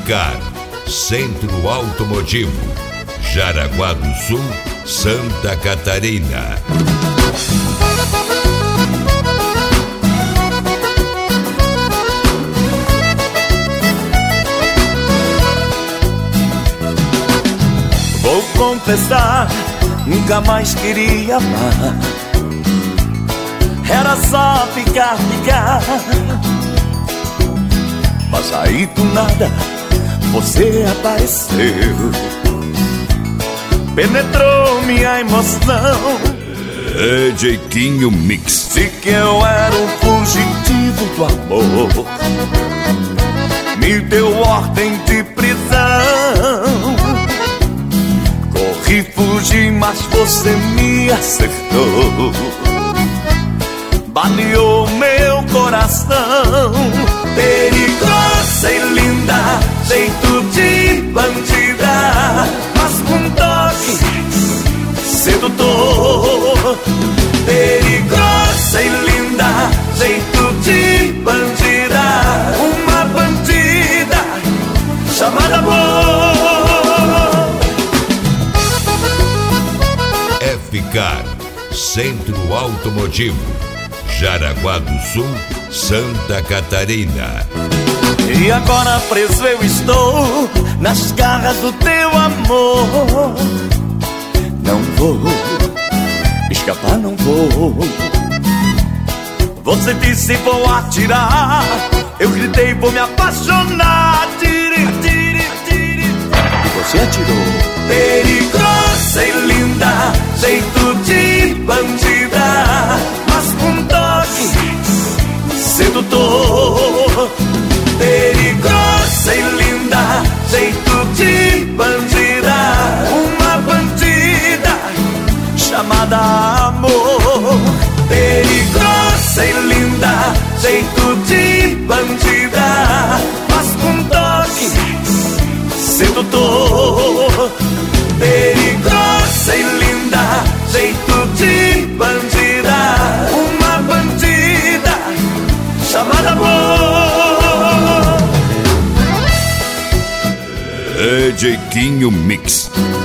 Ficar, Centro Automotivo, Jaraguá do Sul, Santa Catarina. Vou confessar, nunca mais queria amar. Era só ficar. Mas aí do nada você apareceu, penetrou minha emoção. É Jeitinho Mix. Sei que eu era um fugitivo do amor, me deu ordem de prisão. Corri, fugi, mas você me acertou, baleou meu coração. Perigosa e linda, jeito de bandida, mas com toque sedutor. Perigosa e linda, jeito de bandida, uma bandida chamada amor. É Ficar, Centro Automotivo, Jaraguá do Sul, Santa Catarina. E agora preso eu estou nas garras do teu amor. Não vou escapar, não vou. Você disse vou atirar, eu gritei vou me apaixonar. E você atirou. Perigosa e linda, jeito de bandida, mas com toque sedutor. Perigosa e linda, jeito de bandida, uma bandida chamada amor. Perigosa e linda, jeito de bandida, mas com toque sedutor. Perigosa e linda, jeito de bandida, uma bandida chamada amor. É Jeitinho Mix.